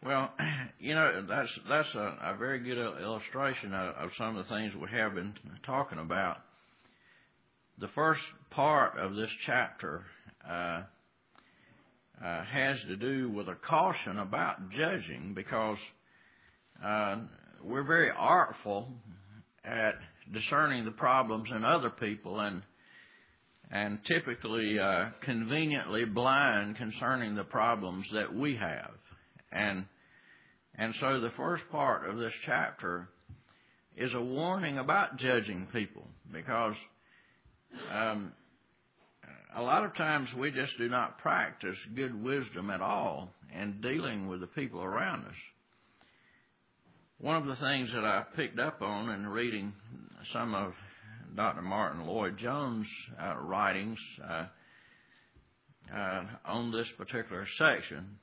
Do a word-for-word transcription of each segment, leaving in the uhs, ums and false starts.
Well, you know, that's that's a, a very good illustration of, of some of the things we have been talking about. The first part of this chapter uh, uh, has to do with a caution about judging, because uh, we're very artful at discerning the problems in other people, and and typically uh, conveniently blind concerning the problems that we have. And and so the first part of this chapter is a warning about judging people, because um, a lot of times we just do not practice good wisdom at all in dealing with the people around us. One of the things that I picked up on in reading some of Doctor Martin Lloyd-Jones' uh, writings uh, uh, on this particular section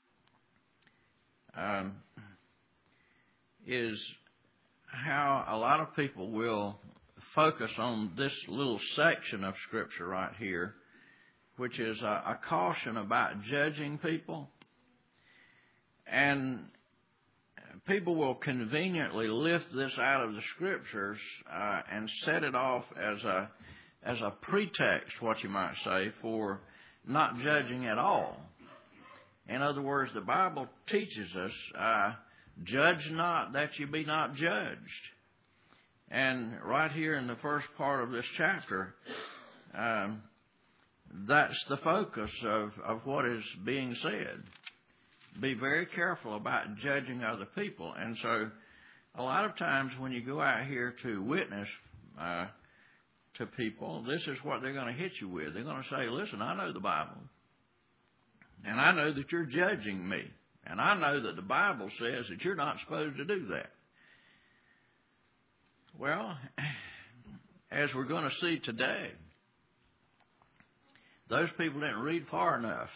um, is how a lot of people will focus on this little section of Scripture right here, which is a, a caution about judging people. And people will conveniently lift this out of the Scriptures uh, and set it off as a as a pretext, what you might say, for not judging at all. In other words, the Bible teaches us, uh, judge not that you be not judged. And right here in the first part of this chapter, um, that's the focus of, of what is being said. Be very careful about judging other people. And so a lot of times when you go out here to witness uh, to people, this is what they're going to hit you with. They're going to say, listen, I know the Bible, and I know that you're judging me, and I know that the Bible says that you're not supposed to do that. Well, as we're going to see today, those people didn't read far enough.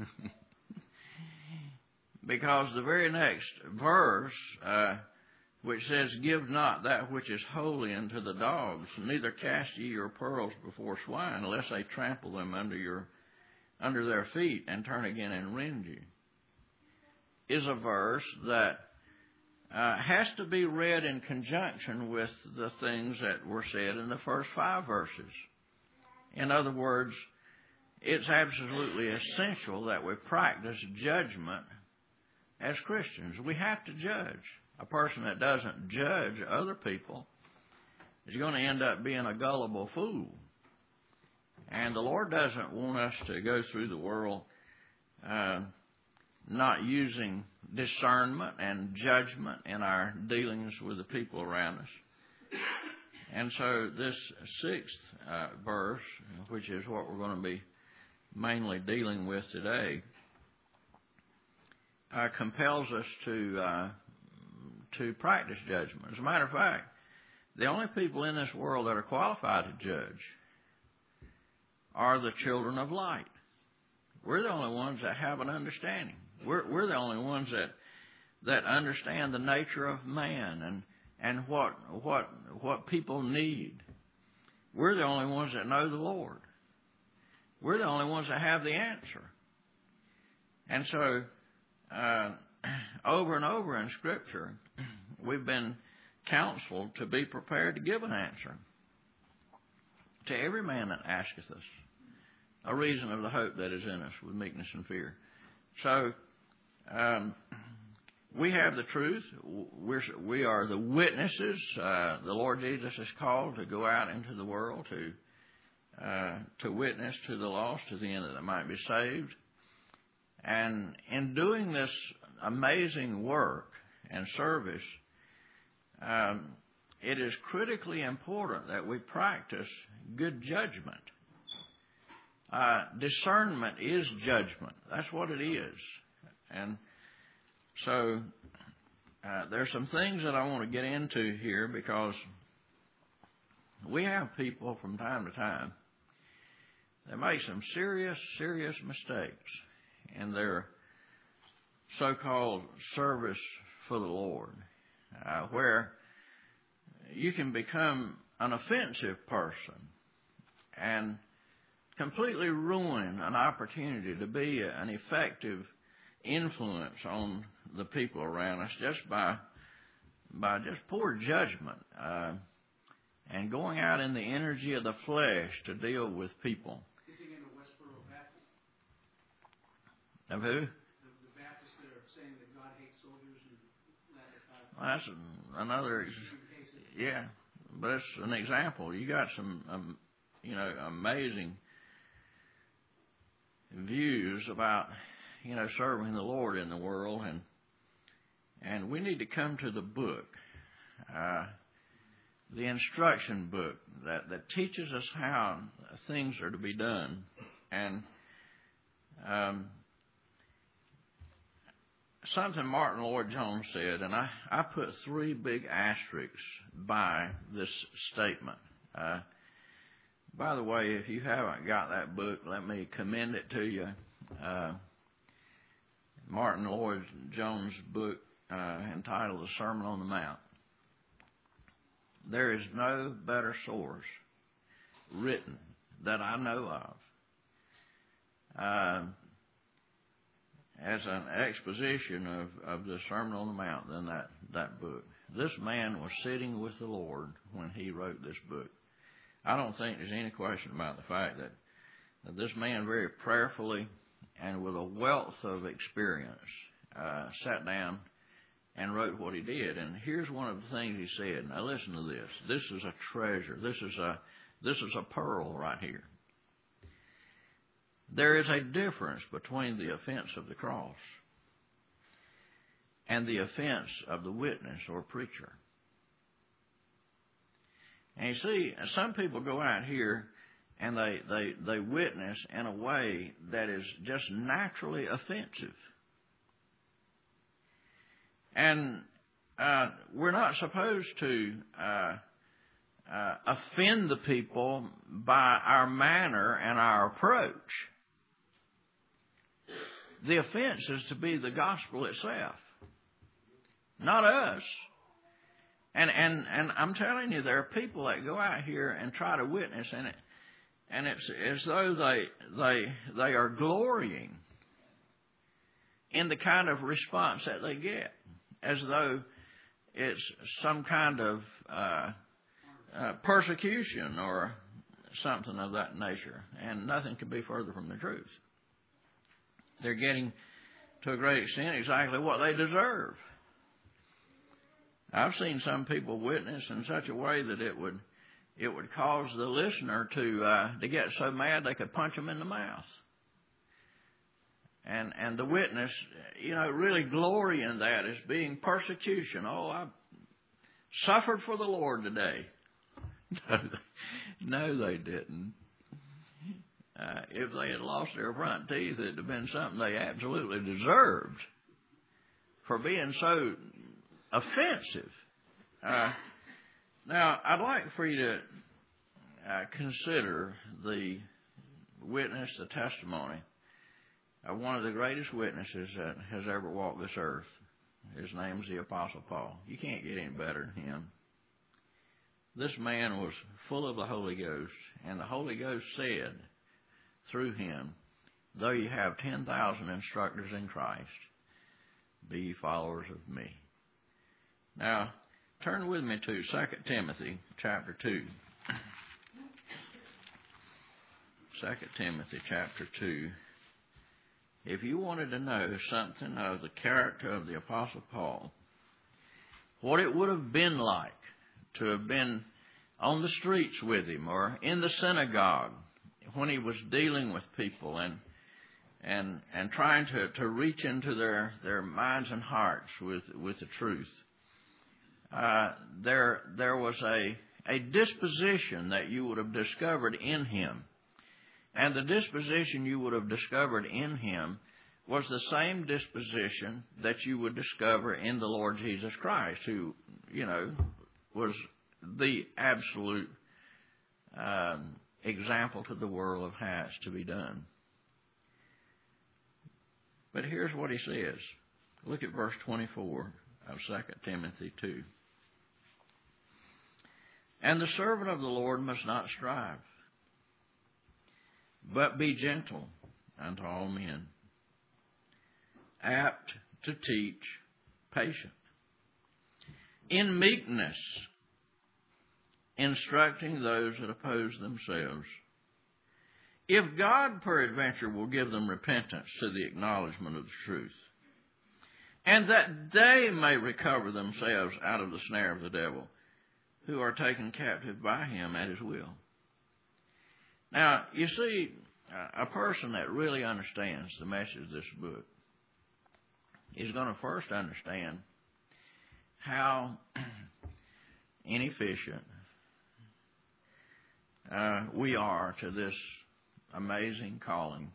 Because the very next verse, uh, which says, give not that which is holy unto the dogs, neither cast ye your pearls before swine, lest they trample them under your under their feet and turn again and rend you, is a verse that uh, has to be read in conjunction with the things that were said in the first five verses. In other words, it's absolutely essential that we practice judgment as Christians. We have to judge. A person that doesn't judge other people is going to end up being a gullible fool. And the Lord doesn't want us to go through the world uh, not using discernment and judgment in our dealings with the people around us. And so this sixth uh, verse, which is what we're going to be mainly dealing with today, Uh, compels us to uh, to practice judgment. As a matter of fact, the only people in this world that are qualified to judge are the children of light. We're the only ones that have an understanding. We're we're the only ones that that understand the nature of man and and what what what people need. We're the only ones that know the Lord. We're the only ones that have the answer. And so, Uh, over and over in Scripture, we've been counseled to be prepared to give an answer to every man that asketh us a reason of the hope that is in us with meekness and fear. So um, we have the truth. We're, we are the witnesses. Uh, the Lord Jesus is called to go out into the world to uh, to witness to the lost to the end that they might be saved. And in doing this amazing work and service, um, it is critically important that we practice good judgment. Uh, discernment is judgment. That's what it is. And so uh, there's some things that I want to get into here, because we have people from time to time that make some serious, serious mistakes in their so-called service for the Lord, uh, where you can become an offensive person and completely ruin an opportunity to be an effective influence on the people around us just by by just poor judgment uh, and going out in the energy of the flesh to deal with people. Of who? The, the Baptists that are saying that God hates soldiers and well, that's another, yeah, but it's an example. You got some, um, you know, amazing views about, you know, serving the Lord in the world, and and we need to come to the book, uh, the instruction book that, that teaches us how things are to be done, and um, something Martin Lloyd-Jones said, and I, I put three big asterisks by this statement. Uh, by the way, if you haven't got that book, let me commend it to you. Uh, Martin Lloyd-Jones' book uh, entitled The Sermon on the Mount. There is no better source written that I know of uh, as an exposition of, of the Sermon on the Mount than that, that book. This man was sitting with the Lord when he wrote this book. I don't think there's any question about the fact that, that this man very prayerfully and with a wealth of experience uh, sat down and wrote what he did. And here's one of the things he said. Now listen to this. This is a treasure. This is a this is a pearl right here. There is a difference between the offense of the cross and the offense of the witness or preacher. And you see, some people go out here and they, they, they witness in a way that is just naturally offensive. And uh, we're not supposed to uh, uh, offend the people by our manner and our approach. The offense is to be the gospel itself, not us. And and and I'm telling you, there are people that go out here and try to witness, and it, and it's as though they they they are glorying in the kind of response that they get, as though it's some kind of uh, uh, persecution or something of that nature, and nothing could be further from the truth. They're getting, to a great extent, exactly what they deserve. I've seen some people witness in such a way that it would it would cause the listener to uh, to get so mad they could punch them in the mouth. And and the witness, you know, really glory in that as being persecution. Oh, I suffered for the Lord today. No, no they didn't. Uh, if they had lost their front teeth, it would have been something they absolutely deserved for being so offensive. Uh, now, I'd like for you to uh, consider the witness, the testimony of one of the greatest witnesses that has ever walked this earth. His name's the Apostle Paul. You can't get any better than him. This man was full of the Holy Ghost, and the Holy Ghost said through him, though you have ten thousand instructors in Christ, be ye followers of me. Now, turn with me to Second Timothy chapter two. Second Timothy chapter two. If you wanted to know something of the character of the Apostle Paul, what it would have been like to have been on the streets with him or in the synagogue when he was dealing with people and and and trying to, to reach into their, their minds and hearts with, with the truth. Uh, there there was a, a disposition that you would have discovered in him. And the disposition you would have discovered in him was the same disposition that you would discover in the Lord Jesus Christ, who, you know, was the absolute um, example to the world of how it's to be done. But here's what he says. Look at verse twenty-four of Second Timothy two. And the servant of the Lord must not strive, but be gentle unto all men, apt to teach, patient. In meekness, instructing those that oppose themselves. If God peradventure will give them repentance to the acknowledgement of the truth, and that they may recover themselves out of the snare of the devil, who are taken captive by him at his will. Now, you see, a person that really understands the message of this book is going to first understand how inefficient uh, we are to this amazing calling.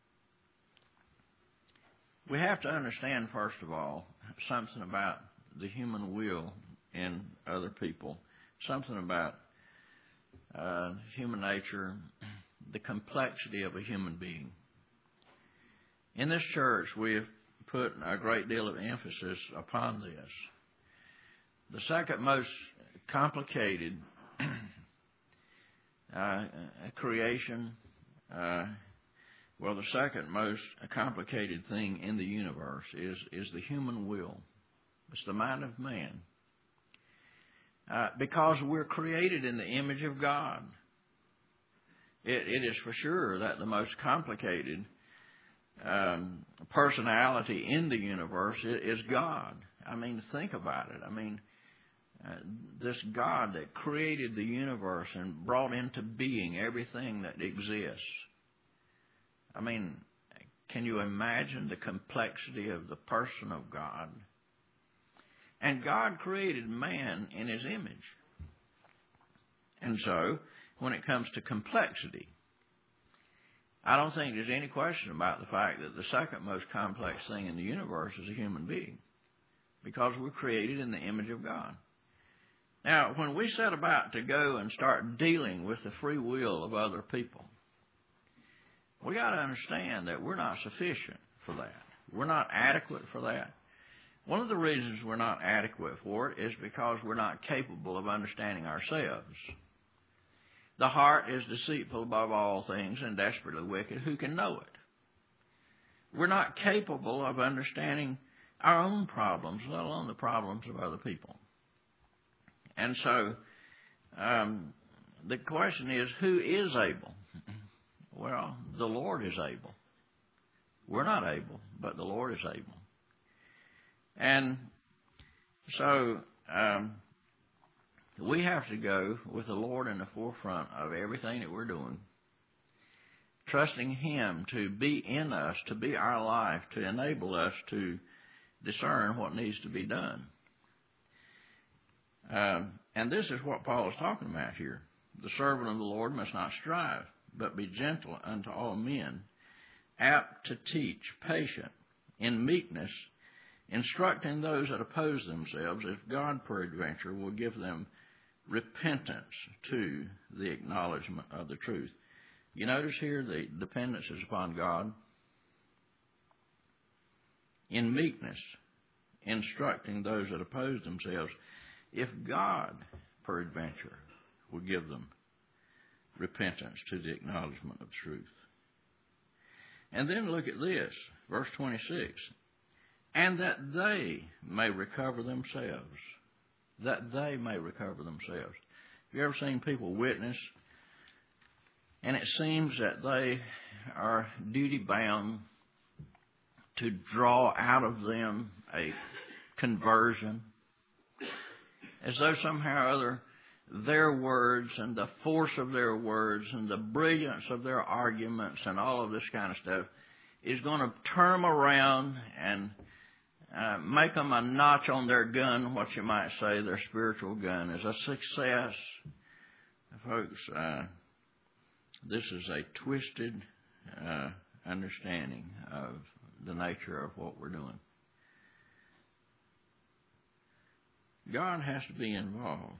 We have to understand, first of all, something about the human will in other people, something about uh, human nature, the complexity of a human being. In this church, we have put a great deal of emphasis upon this. The second most complicated uh, creation, uh, well, the second most complicated thing in the universe is, is the human will. It's the mind of man. Uh, because we're created in the image of God. It, it is for sure that the most complicated um, personality in the universe is God. I mean, think about it. I mean, uh, this God that created the universe and brought into being everything that exists. I mean, can you imagine the complexity of the person of God? And God created man in his image. And so, when it comes to complexity, I don't think there's any question about the fact that the second most complex thing in the universe is a human being, because we're created in the image of God. Now, when we set about to go and start dealing with the free will of other people, we got to understand that we're not sufficient for that. We're not adequate for that. One of the reasons we're not adequate for it is because we're not capable of understanding ourselves. The heart is deceitful above all things and desperately wicked. Who can know it? We're not capable of understanding our own problems, let alone the problems of other people. And so um, the question is, who is able? Well, the Lord is able. We're not able, but the Lord is able. And so um, we have to go with the Lord in the forefront of everything that we're doing, trusting Him to be in us, to be our life, to enable us to discern what needs to be done. Um, and this is what Paul is talking about here. The servant of the Lord must not strive, but be gentle unto all men, apt to teach, patient, in meekness, instructing those that oppose themselves, if God peradventure will give them repentance to the acknowledgement of the truth. You notice here the dependence is upon God. In meekness, instructing those that oppose themselves, if God peradventure will give them repentance to the acknowledgement of truth. And then look at this, verse twenty-six. And that they may recover themselves. That they may recover themselves. Have you ever seen people witness, and it seems that they are duty-bound to draw out of them a conversion, as though somehow or other their words and the force of their words and the brilliance of their arguments and all of this kind of stuff is going to turn them around and uh, make them a notch on their gun, what you might say their spiritual gun is a success. Folks, uh, this is a twisted uh, understanding of the nature of what we're doing. God has to be involved.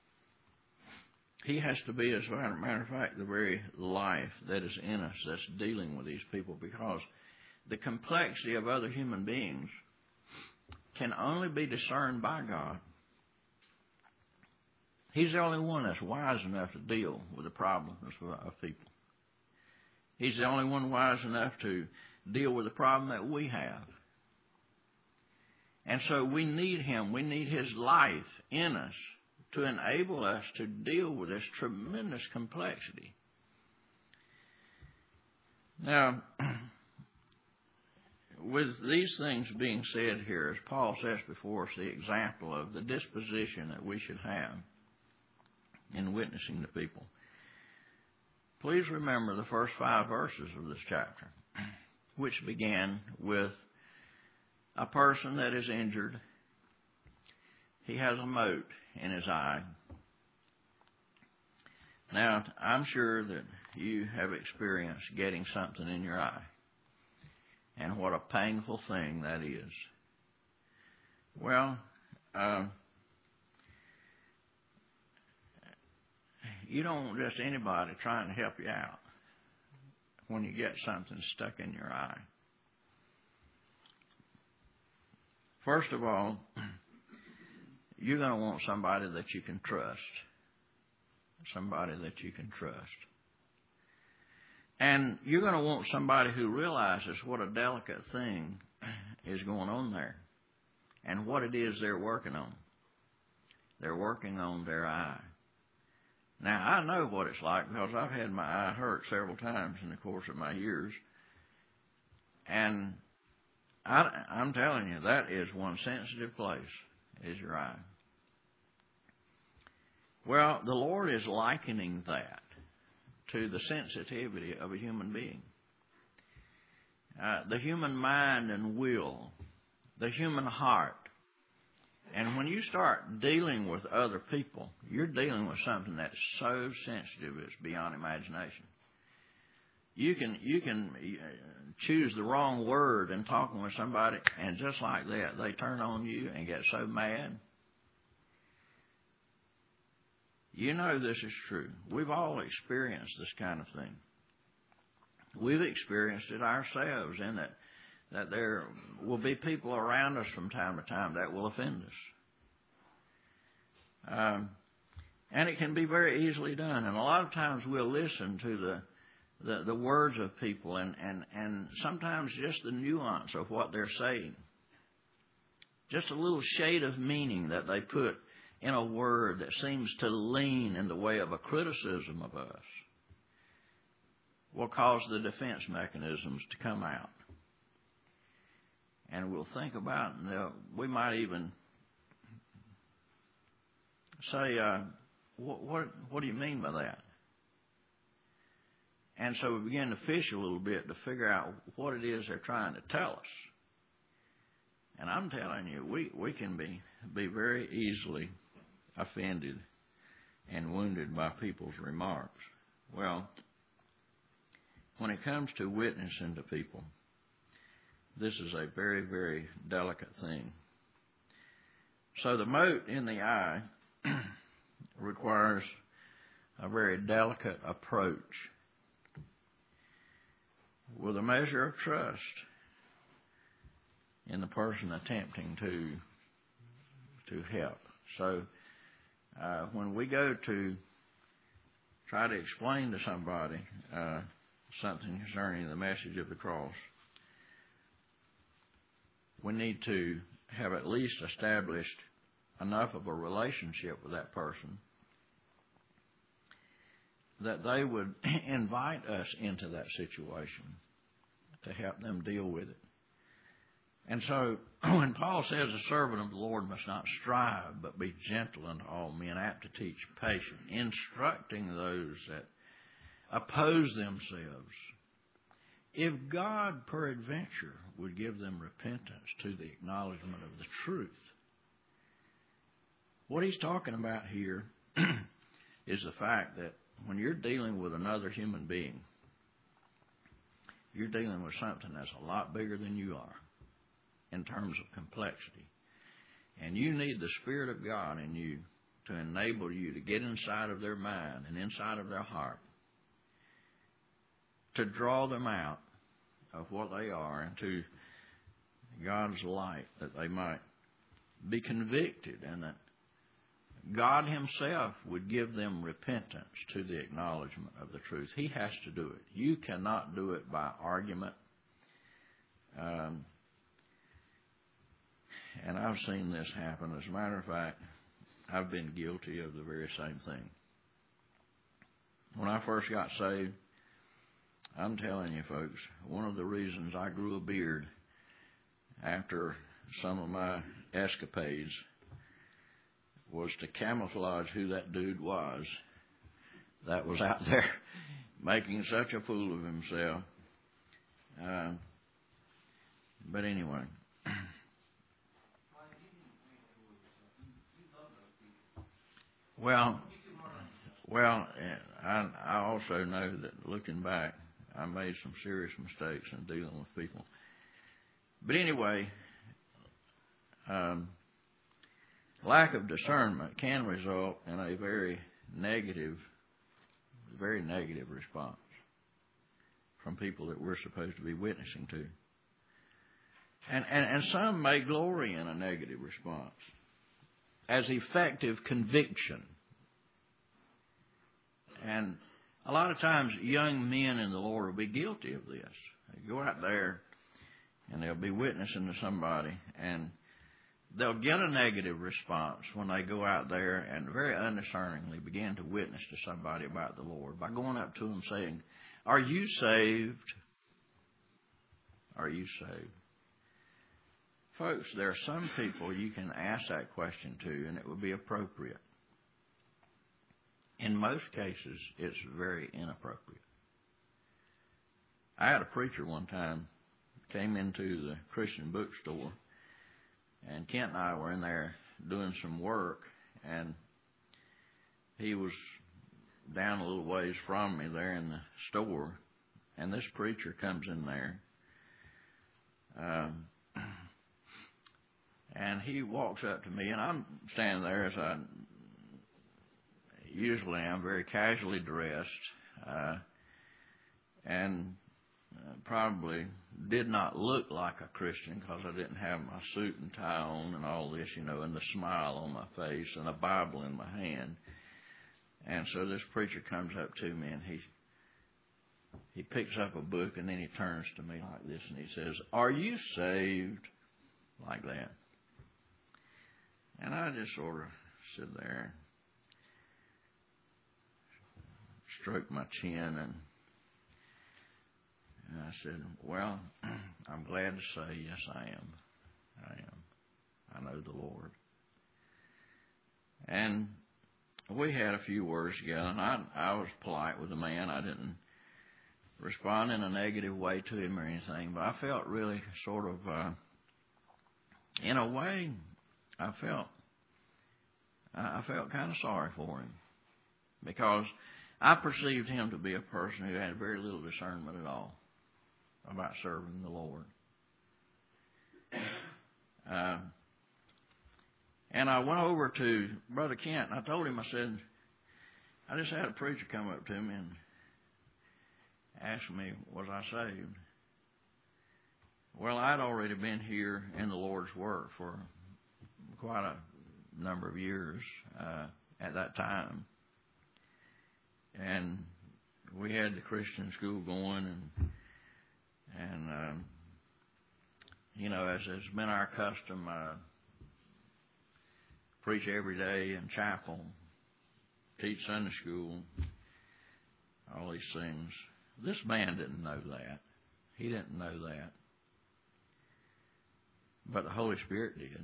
He has to be, as a matter of fact, the very life that is in us that's dealing with these people, because the complexity of other human beings can only be discerned by God. He's the only one that's wise enough to deal with the problems of people. He's the only one wise enough to deal with the problem that we have. And so we need Him. We need His life in us to enable us to deal with this tremendous complexity. Now, with these things being said here, as Paul says before us, the example of the disposition that we should have in witnessing to people, please remember the first five verses of this chapter, which began with a person that is injured. He has a mote in his eye. Now, I'm sure that you have experienced getting something in your eye, and what a painful thing that is. Well, uh, you don't want just anybody trying to help you out when you get something stuck in your eye. First of all, you're going to want somebody that you can trust. Somebody that you can trust. And you're going to want somebody who realizes what a delicate thing is going on there and what it is they're working on. They're working on their eye. Now, I know what it's like because I've had my eye hurt several times in the course of my years. And I, I'm telling you, that is one sensitive place, is your eye. Well, the Lord is likening that to the sensitivity of a human being. Uh, the human mind and will, the human heart. And when you start dealing with other people, you're dealing with something that's so sensitive it's beyond imagination. You can you can choose the wrong word in talking with somebody, and just like that, they turn on you and get so mad. You know this is true. We've all experienced this kind of thing. We've experienced it ourselves in that, that there will be people around us from time to time that will offend us. Um, and it can be very easily done. And a lot of times we'll listen to the the, the words of people and, and, and sometimes just the nuance of what they're saying. Just a little shade of meaning that they put in a word that seems to lean in the way of a criticism of us will cause the defense mechanisms to come out. And we'll think about it, and we might even say, uh, what, what, what do you mean by that? And so we begin to fish a little bit to figure out what it is they're trying to tell us. And I'm telling you, we, we can be, be very easily offended and wounded by people's remarks. Well, when it comes to witnessing to people, this is a very, very delicate thing. So the mote in the eye requires a very delicate approach with a measure of trust in the person attempting to to help. So uh, when we go to try to explain to somebody uh, something concerning the message of the cross, we need to have at least established enough of a relationship with that person that they would invite us into that situation to help them deal with it. And so when Paul says a servant of the Lord must not strive, but be gentle unto all men, apt to teach, patient, instructing those that oppose themselves, if God peradventure would give them repentance to the acknowledgement of the truth. What he's talking about here is the fact that when you're dealing with another human being, you're dealing with something that's a lot bigger than you are in terms of complexity. And you need the Spirit of God in you to enable you to get inside of their mind and inside of their heart, to draw them out of what they are into God's light, that they might be convicted and that God Himself would give them repentance to the acknowledgement of the truth. He has to do it. You cannot do it by argument. Um, And I've seen this happen. As a matter of fact, I've been guilty of the very same thing. When I first got saved, I'm telling you folks, one of the reasons I grew a beard after some of my escapades was to camouflage who that dude was that was out there making such a fool of himself. Uh, but anyway. Well, well, I, I also know that looking back, I made some serious mistakes in dealing with people. But anyway, um, lack of discernment can result in a very negative, very negative response from people that we're supposed to be witnessing to. And, and, and some may glory in a negative response as effective conviction. And a lot of times young men in the Lord will be guilty of this. They go out there and they'll be witnessing to somebody, and they'll get a negative response when they go out there and very undiscerningly begin to witness to somebody about the Lord by going up to them saying, "Are you saved? Are you saved?" Folks, there are some people you can ask that question to, and it would be appropriate. In most cases, it's very inappropriate. I had a preacher one time came into the Christian bookstore, and Kent and I were in there doing some work, and he was down a little ways from me there in the store, and this preacher comes in there, um, and he walks up to me, and I'm standing there as I usually am, very casually dressed, uh, and uh, probably did not look like a Christian because I didn't have my suit and tie on and all this, you know, and the smile on my face and a Bible in my hand. And so this preacher comes up to me, and he he picks up a book, and then he turns to me like this, and he says, "Are you saved?" Like that. And I just sort of sit there, stroked my chin, and, and I said, "Well, I'm glad to say, yes, I am. I am. I know the Lord." And we had a few words together, and I, I was polite with the man. I didn't respond in a negative way to him or anything, but I felt really sort of, uh, in a way, I felt, I felt kind of sorry for him, because I perceived him to be a person who had very little discernment at all about serving the Lord. Uh, and I went over to Brother Kent, and I told him, I said, I just had a preacher come up to me and ask me, was I saved? Well, I'd already been here in the Lord's work for quite a number of years uh, at that time. And we had the Christian school going, and, and um, you know, as has been our custom, uh, preach every day in chapel, teach Sunday school, all these things. This man didn't know that. He didn't know that. But the Holy Spirit did.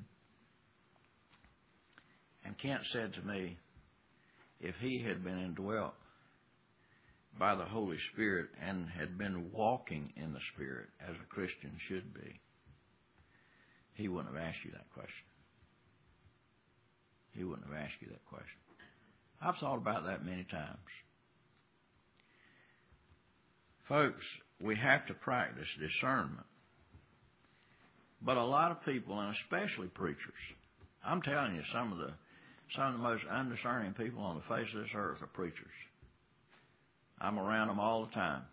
And Kent said to me, if he had been indwelt by the Holy Spirit and had been walking in the Spirit as a Christian should be, he wouldn't have asked you that question. He wouldn't have asked you that question. I've thought about that many times. Folks, we have to practice discernment. But a lot of people, and especially preachers, I'm telling you, some of the some of the most undiscerning people on the face of this earth are preachers. I'm around them all the time.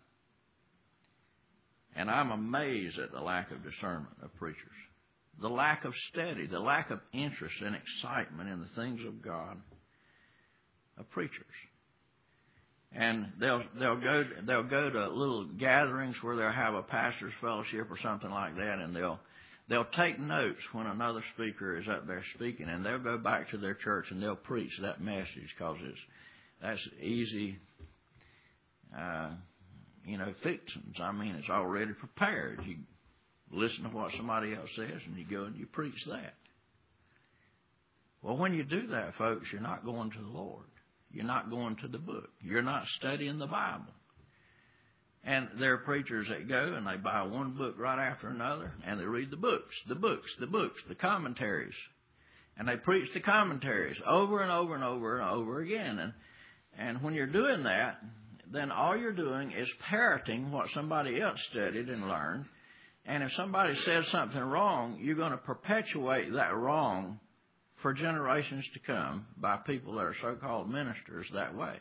And I'm amazed at the lack of discernment of preachers. The lack of study, the lack of interest and excitement in the things of God of preachers. And they'll they'll go they'll go to little gatherings where they'll have a pastor's fellowship or something like that, and they'll they'll take notes when another speaker is up there speaking, and they'll go back to their church and they'll preach that message because it's that's easy, uh, you know, fixings. I mean, it's already prepared. You listen to what somebody else says, and you go and you preach that. Well, when you do that, folks, you're not going to the Lord. You're not going to the book. You're not studying the Bible. And there are preachers that go and they buy one book right after another, and they read the books, the books, the books, the commentaries. And they preach the commentaries over and over and over and over again. And, and when you're doing that, then all you're doing is parroting what somebody else studied and learned. And if somebody says something wrong, you're going to perpetuate that wrong for generations to come by people that are so-called ministers that way.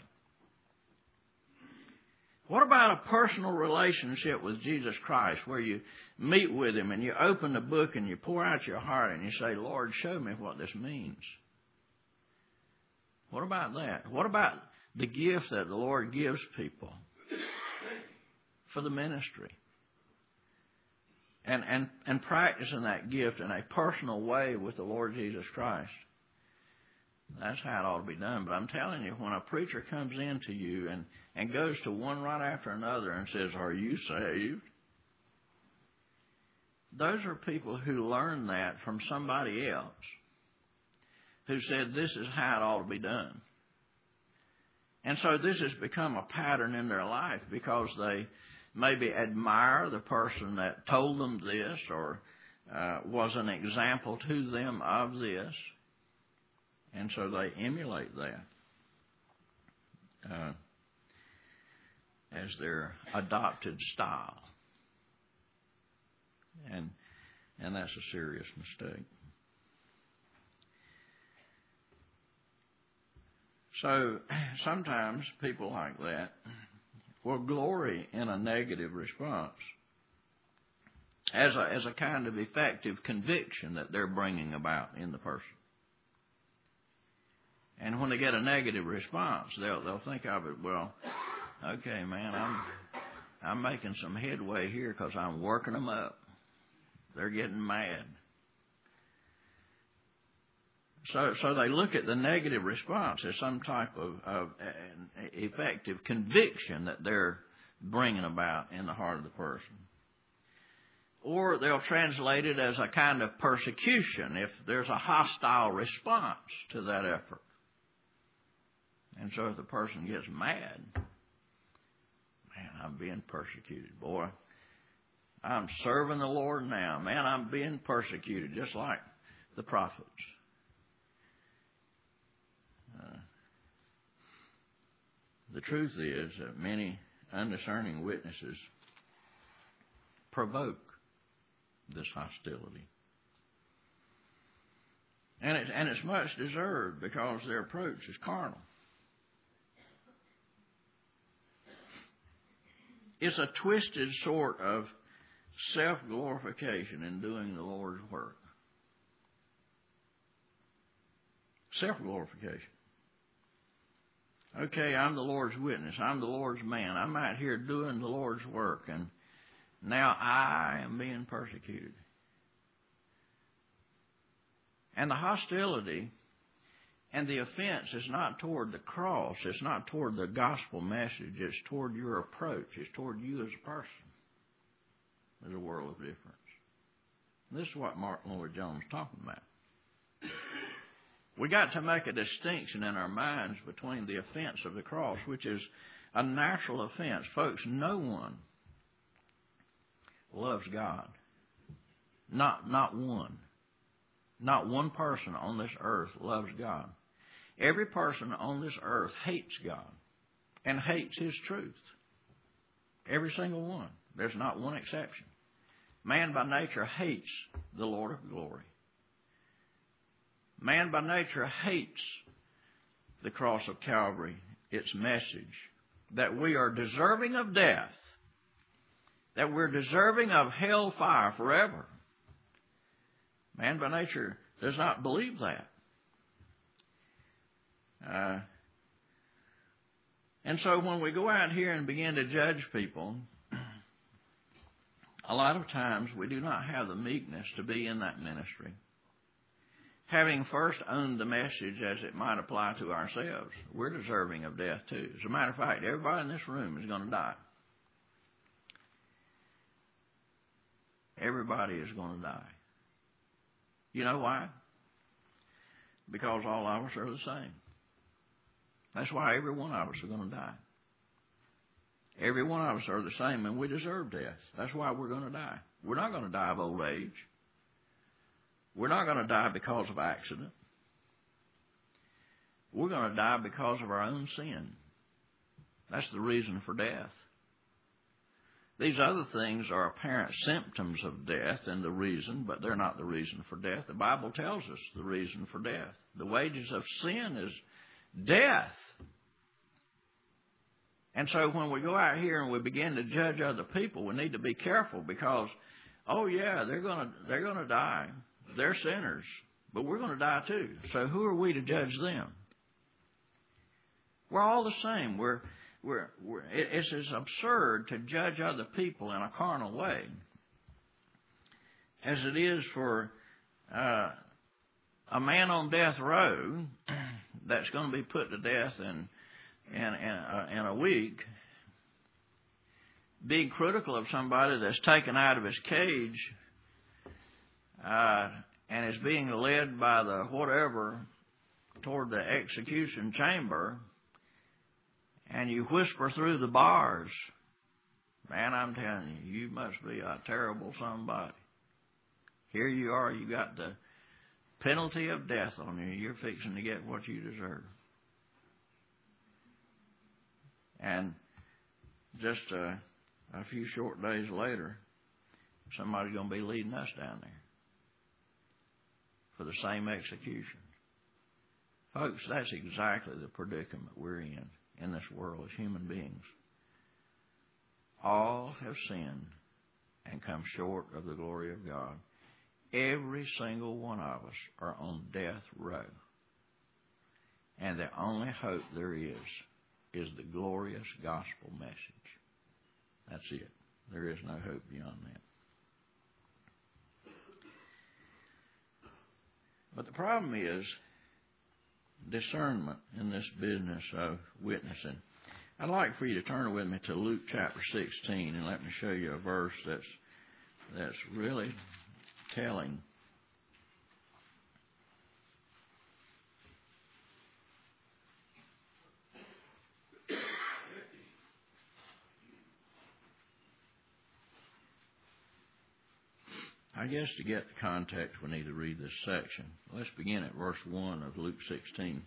What about a personal relationship with Jesus Christ where you meet with Him and you open the book and you pour out your heart and you say, Lord, show me what this means? What about that? What about the gift that the Lord gives people for the ministry? And, and, and practicing that gift in a personal way with the Lord Jesus Christ. That's how it ought to be done. But I'm telling you, when a preacher comes into you and, and goes to one right after another and says, are you saved? Those are people who learned that from somebody else who said this is how it ought to be done. And so this has become a pattern in their life because they maybe admire the person that told them this or uh, was an example to them of this. And so they emulate that uh, as their adopted style. And, and that's a serious mistake. So sometimes people like that will glory in a negative response as a, as a kind of effective conviction that they're bringing about in the person. And when they get a negative response, they'll they'll think of it, well, okay, man, I'm I'm making some headway here because I'm working them up. They're getting mad. So so they look at the negative response as some type of, of an effective conviction that they're bringing about in the heart of the person. Or they'll translate it as a kind of persecution if there's a hostile response to that effort. And so if the person gets mad, man, I'm being persecuted, boy. I'm serving the Lord now. Man, I'm being persecuted, just like the prophets. Uh, the truth is that many undiscerning witnesses provoke this hostility. And, it, and it's much deserved because their approach is carnal. It's a twisted sort of self-glorification in doing the Lord's work. Self-glorification. Okay, I'm the Lord's witness. I'm the Lord's man. I'm out here doing the Lord's work, and now I am being persecuted. And the hostility and the offense is not toward the cross. It's not toward the gospel message. It's toward your approach. It's toward you as a person. There's a world of difference. This is what Martin Lloyd-Jones is talking about. We got to make a distinction in our minds between the offense of the cross, which is a natural offense. Folks, no one loves God. Not, not one. Not one person on this earth loves God. Every person on this earth hates God and hates His truth. Every single one. There's not one exception. Man by nature hates the Lord of glory. Man by nature hates the cross of Calvary, its message, that we are deserving of death, that we're deserving of hell fire forever. Man by nature does not believe that. Uh, and so when we go out here and begin to judge people a lot of times we do not have the meekness to be in that ministry. Having first owned the message as it might apply to ourselves, we're deserving of death too. As a matter of fact, everybody in this room is going to die. Everybody is going to die. You know why? Because all of us are the same. That's why every one of us are going to die. Every one of us are the same, and we deserve death. That's why we're going to die. We're not going to die of old age. We're not going to die because of accident. We're going to die because of our own sin. That's the reason for death. These other things are apparent symptoms of death and the reason, but they're not the reason for death. The Bible tells us the reason for death. The wages of sin is death. And so when we go out here and we begin to judge other people, we need to be careful because, oh yeah, they're going to they're going to die. They're sinners, but we're going to die too. So who are we to judge them? We're all the same. We're we're, we're it's as absurd to judge other people in a carnal way as it is for uh, a man on death row that's going to be put to death in in in a, in a week, being critical of somebody that's taken out of his cage uh, and is being led by the whatever toward the execution chamber, and you whisper through the bars, man, I'm telling you, you must be a terrible somebody. Here you are, you got the penalty of death on you. You're fixing to get what you deserve. And just a, a few short days later, somebody's going to be leading us down there for the same execution. Folks, that's exactly the predicament we're in, in this world as human beings. All have sinned and come short of the glory of God. Every single one of us are on death row. And the only hope there is, is the glorious gospel message. That's it. There is no hope beyond that. But the problem is discernment in this business of witnessing. I'd like for you to turn with me to Luke chapter sixteen and let me show you a verse that's that's really telling. I guess to get the context, we need to read this section. Let's begin at verse one of Luke sixteen.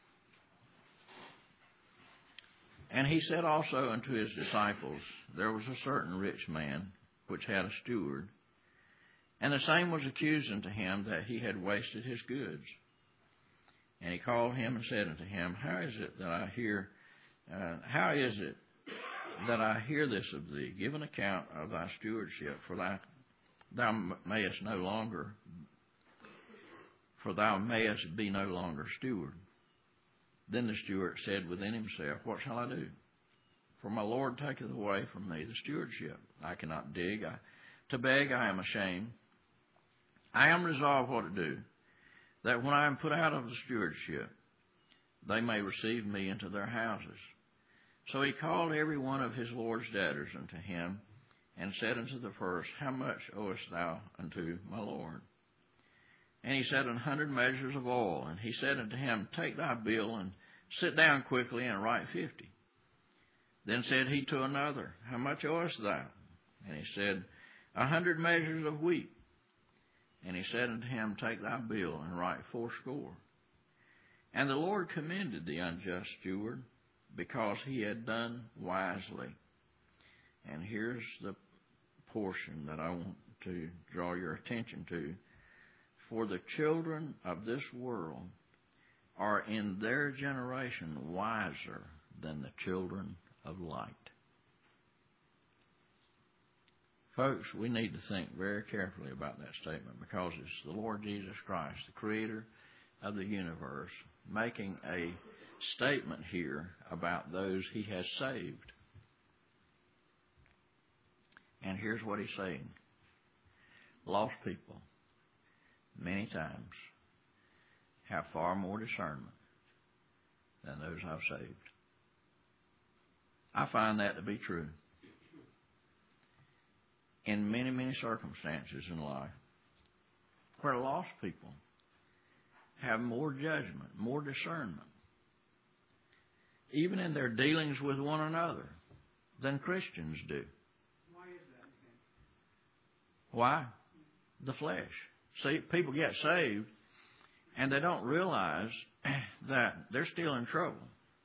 And he said also unto his disciples, there was a certain rich man which had a steward, and the same was accused unto him that he had wasted his goods. And he called him and said unto him, How is it that I hear, uh, how is it that I hear this of thee? Give an account of thy stewardship, for thy Thou mayest no longer, for thou mayest be no longer steward. Then the steward said within himself, What shall I do? For my Lord taketh away from me the stewardship. I cannot dig. I, to beg I am ashamed. I am resolved what to do, that when I am put out of the stewardship, they may receive me into their houses. So he called every one of his Lord's debtors unto him, and said unto the first, How much owest thou unto my Lord? And he said, An hundred measures of oil. And he said unto him, Take thy bill, and sit down quickly, and write fifty. Then said he to another, How much owest thou? And he said, A hundred measures of wheat. And he said unto him, Take thy bill, and write fourscore. And the Lord commended the unjust steward, because he had done wisely. And here's the portion that I want to draw your attention to. For the children of this world are in their generation wiser than the children of light. Folks, we need to think very carefully about that statement, because it's the Lord Jesus Christ, the creator of the universe, making a statement here about those he has saved. And here's what he's saying. Lost people, many times, have far more discernment than those I've saved. I find that to be true. In many, many circumstances in life, where lost people have more judgment, more discernment, even in their dealings with one another, than Christians do. Why is that? Why? The flesh. See, people get saved and they don't realize that they're still in trouble.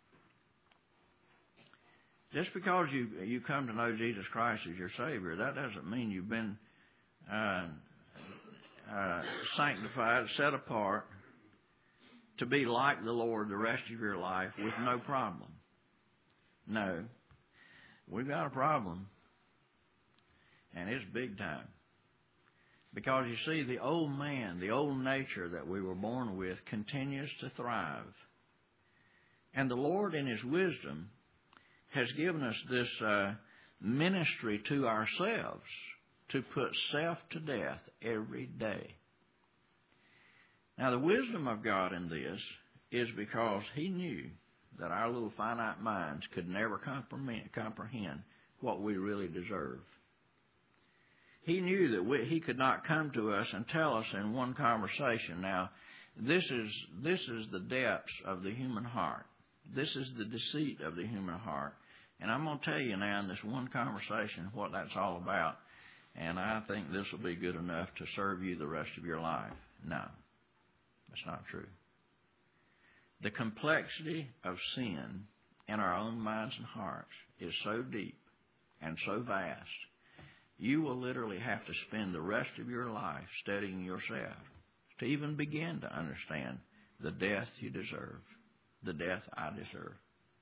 Just because you you come to know Jesus Christ as your Savior, that doesn't mean you've been uh, uh, sanctified, set apart to be like the Lord the rest of your life with no problem. No. We've got a problem, and it's big time. Because you see, the old man, the old nature that we were born with continues to thrive. And the Lord in His wisdom has given us this uh, ministry to ourselves to put self to death every day. Now, the wisdom of God in this is because He knew that our little finite minds could never comprehend what we really deserve. He knew that we, He could not come to us and tell us in one conversation. Now, this is this is the depths of the human heart. This is the deceit of the human heart. And I'm going to tell you now in this one conversation what that's all about. And I think this will be good enough to serve you the rest of your life. No, that's not true. The complexity of sin in our own minds and hearts is so deep and so vast, you will literally have to spend the rest of your life studying yourself to even begin to understand the death you deserve, the death I deserve.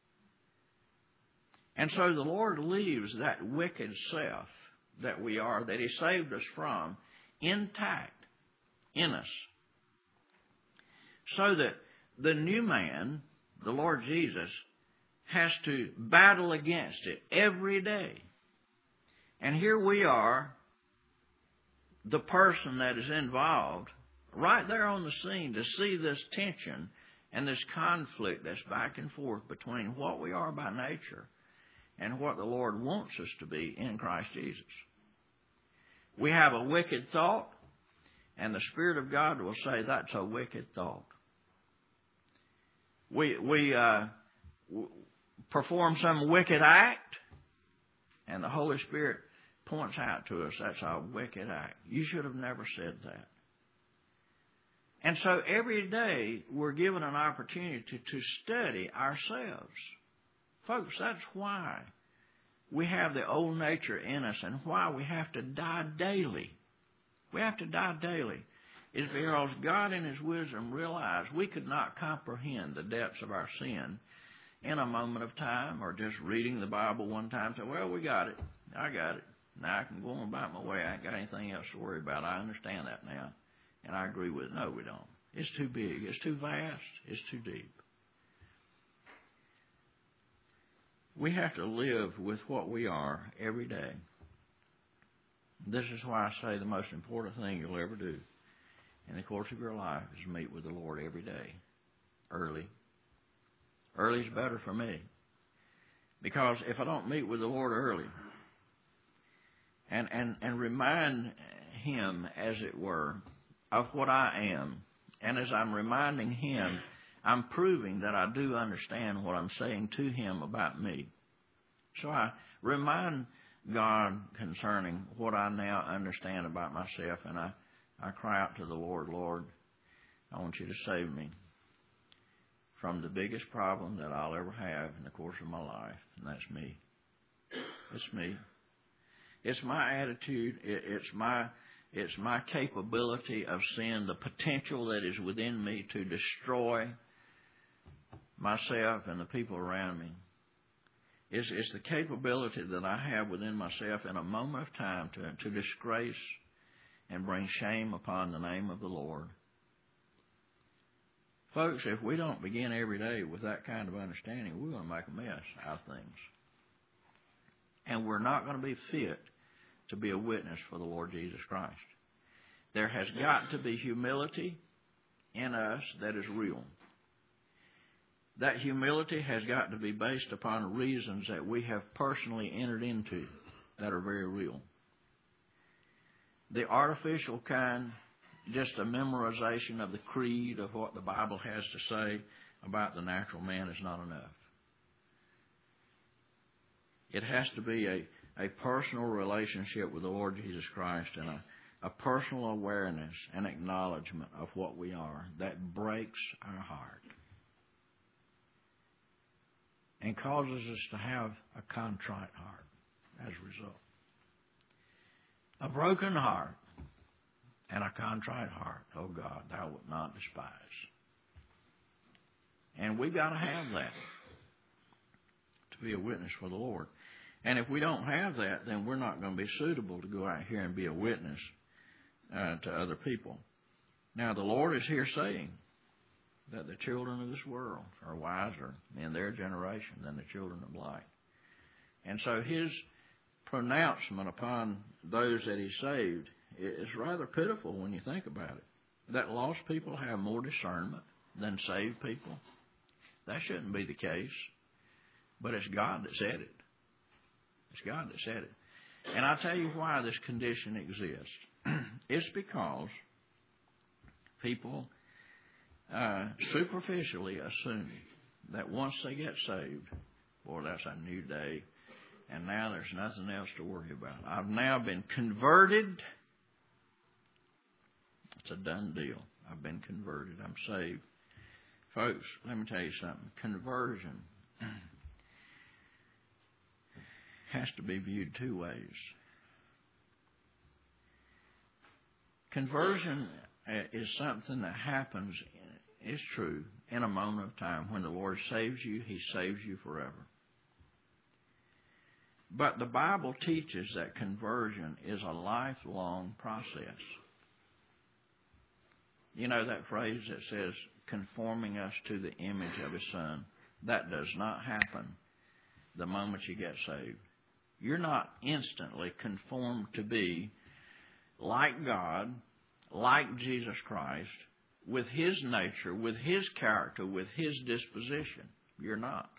And so the Lord leaves that wicked self that we are, that He saved us from, intact in us, so that the new man, the Lord Jesus, has to battle against it every day. And here we are, the person that is involved, right there on the scene to see this tension and this conflict that's back and forth between what we are by nature and what the Lord wants us to be in Christ Jesus. We have a wicked thought, and the Spirit of God will say that's a wicked thought. We we uh, perform some wicked act, and the Holy Spirit points out to us that's a wicked act. You should have never said that. And so every day we're given an opportunity to, to study ourselves. Folks, that's why we have the old nature in us and why we have to die daily. We have to die daily. Is because God in His wisdom realized we could not comprehend the depths of our sin in a moment of time or just reading the Bible one time and say, well, we got it. I got it. Now I can go on about my way. I ain't got anything else to worry about. I understand that now. And I agree with it. No, we don't. It's too big. It's too vast. It's too deep. We have to live with what we are every day. This is why I say the most important thing you'll ever do in the course of your life is meet with the Lord every day, early. Early is better for me. Because if I don't meet with the Lord early and, and, and remind Him, as it were, of what I am, and as I'm reminding Him, I'm proving that I do understand what I'm saying to Him about me. So I remind God concerning what I now understand about myself, and I, I cry out to the Lord, Lord, I want You to save me from the biggest problem that I'll ever have in the course of my life, and that's me. It's me. It's my attitude. It, it's my it's my capability of sin, the potential that is within me to destroy myself and the people around me. It's, it's the capability that I have within myself in a moment of time to, to disgrace and bring shame upon the name of the Lord. Folks, if we don't begin every day with that kind of understanding, we're going to make a mess out of things. And we're not going to be fit to be a witness for the Lord Jesus Christ. There has got to be humility in us that is real. That humility has got to be based upon reasons that we have personally entered into that are very real. The artificial kind, just a memorization of the creed of what the Bible has to say about the natural man, is not enough. It has to be a, a personal relationship with the Lord Jesus Christ and a, a personal awareness and acknowledgement of what we are that breaks our heart and causes us to have a contrite heart as a result. A broken heart and a contrite heart, oh God, thou wilt not despise. And we've got to have that to be a witness for the Lord. And if we don't have that, then we're not going to be suitable to go out here and be a witness uh, to other people. Now, the Lord is here saying that the children of this world are wiser in their generation than the children of light. And so his pronouncement upon those that he saved is rather pitiful when you think about it. That lost people have more discernment than saved people. That shouldn't be the case. But it's God that said it. It's God that said it. And I'll tell you why this condition exists. It's because people uh, superficially assume that once they get saved, boy, that's a new day, and now there's nothing else to worry about. I've now been converted. It's a done deal. I've been converted. I'm saved. Folks, let me tell you something. Conversion has to be viewed two ways. Conversion is something that happens, it's true, in a moment of time. When the Lord saves you, He saves you forever. But the Bible teaches that conversion is a lifelong process. You know that phrase that says, conforming us to the image of His Son? That does not happen the moment you get saved. You're not instantly conformed to be like God, like Jesus Christ, with His nature, with His character, with His disposition. You're not.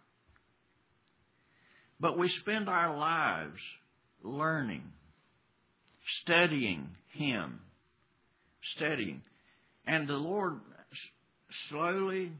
But we spend our lives learning, studying Him, studying. And the Lord slowly,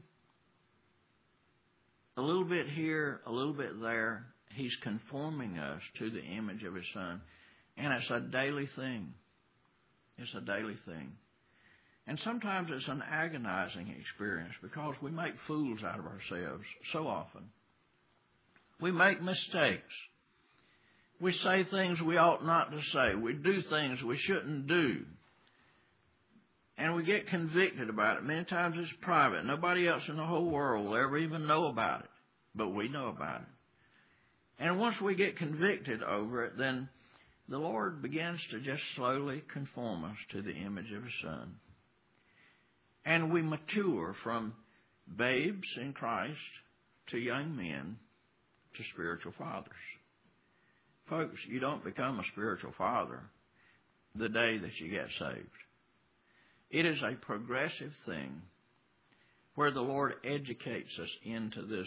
a little bit here, a little bit there, He's conforming us to the image of His Son. And it's a daily thing. It's a daily thing. And sometimes it's an agonizing experience because we make fools out of ourselves so often. We make mistakes. We say things we ought not to say. We do things we shouldn't do. And we get convicted about it. Many times it's private. Nobody else in the whole world will ever even know about it. But we know about it. And once we get convicted over it, then the Lord begins to just slowly conform us to the image of His Son. And we mature from babes in Christ to young men to spiritual fathers. Folks, you don't become a spiritual father the day that you get saved. It is a progressive thing where the Lord educates us into this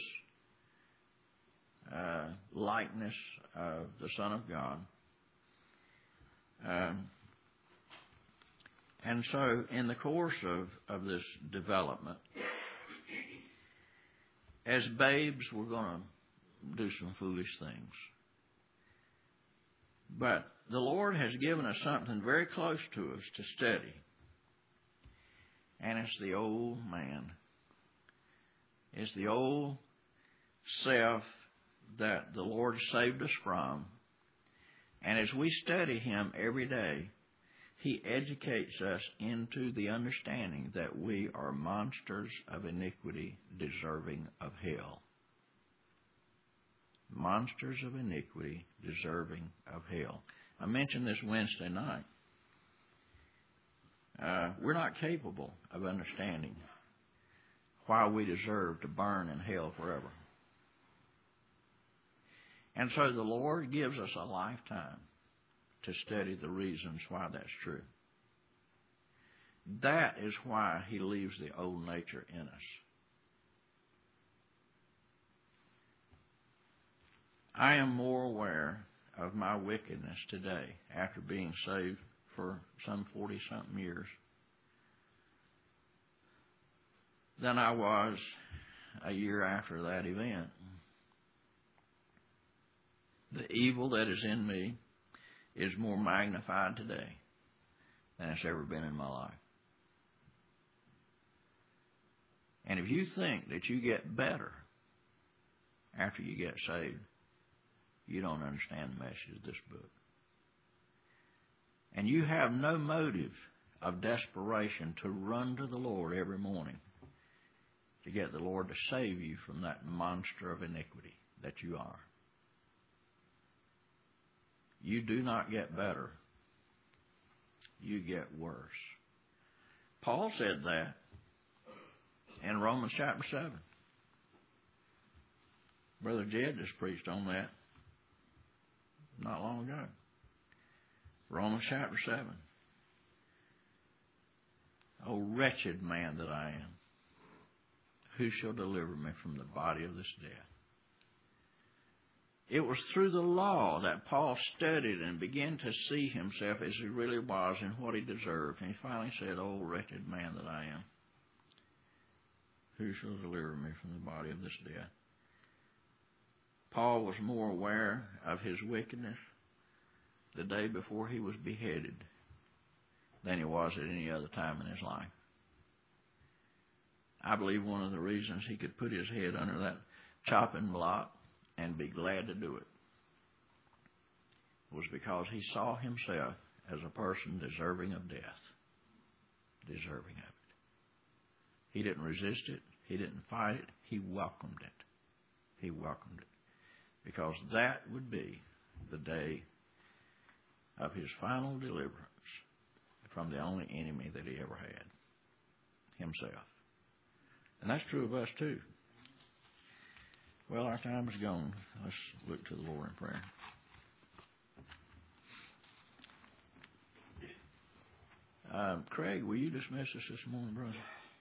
uh, likeness of the Son of God. Um, and so in the course of, of this development, as babes, we're going to do some foolish things. But the Lord has given us something very close to us to study. And it's the old man. It's the old self that the Lord saved us from. And as we study Him every day, He educates us into the understanding that we are monsters of iniquity deserving of hell. Monsters of iniquity deserving of hell. I mentioned this Wednesday night. Uh, we're not capable of understanding why we deserve to burn in hell forever. And so the Lord gives us a lifetime to study the reasons why that's true. That is why he leaves the old nature in us. I am more aware of my wickedness today after being saved for some forty-something years than I was a year after that event. The evil that is in me is more magnified today than it's ever been in my life. And if you think that you get better after you get saved, you don't understand the message of this book. And you have no motive of desperation to run to the Lord every morning to get the Lord to save you from that monster of iniquity that you are. You do not get better. You get worse. Paul said that in Romans chapter seven. Brother Jed just preached on that not long ago. Romans chapter seven. O wretched man that I am, who shall deliver me from the body of this death? It was through the law that Paul studied and began to see himself as he really was and what he deserved. And he finally said, O wretched man that I am, who shall deliver me from the body of this death? Paul was more aware of his wickedness the day before he was beheaded than he was at any other time in his life. I believe one of the reasons he could put his head under that chopping block and be glad to do it was because he saw himself as a person deserving of death. Deserving of it. He didn't resist it. He didn't fight it. He welcomed it. He welcomed it. Because that would be the day of his final deliverance from the only enemy that he ever had, himself. And that's true of us too. Well, our time is gone. Let's look to the Lord in prayer. Uh, Craig, will you dismiss us this morning, brother?